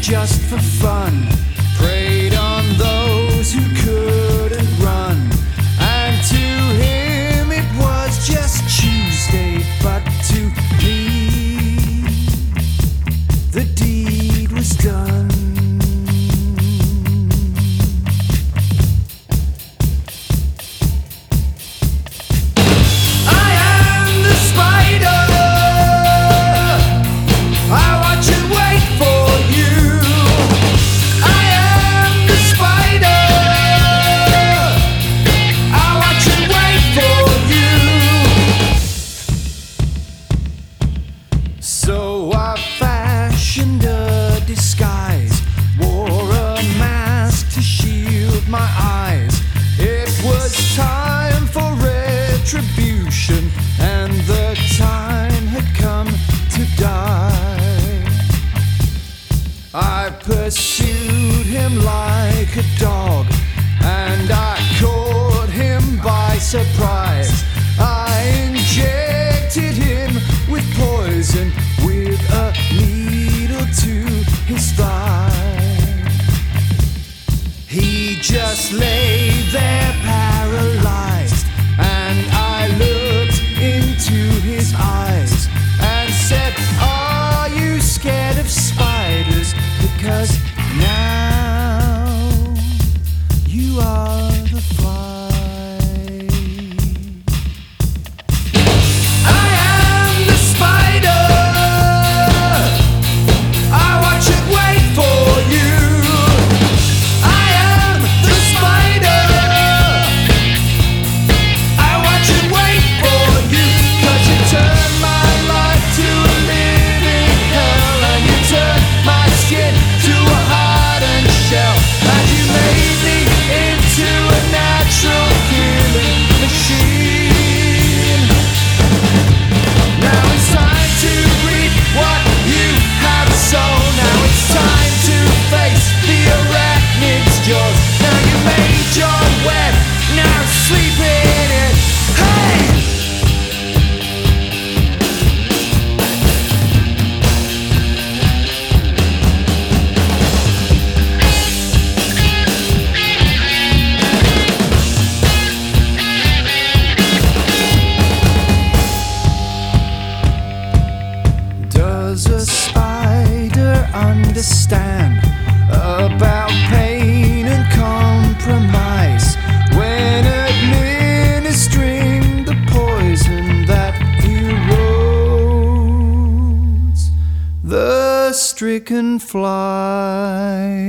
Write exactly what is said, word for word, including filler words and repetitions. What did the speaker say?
just for fun, preyed on those who couldn't run. And to him it was just Tuesday, but to me the deed was done. So I fashioned a disguise, wore a mask to shield my eyes. It was time for retribution, and the time had come to die. I pursued him like a dog, and I caught him by surprise. I injected him with poison, with a needle to his thigh. He just lay there paralyzed, and I looked into his eyes and said, "Are you scared of spiders? Because now you are the fly." Does a spider understand about pain and compromise when administering the poison that erodes the stricken fly?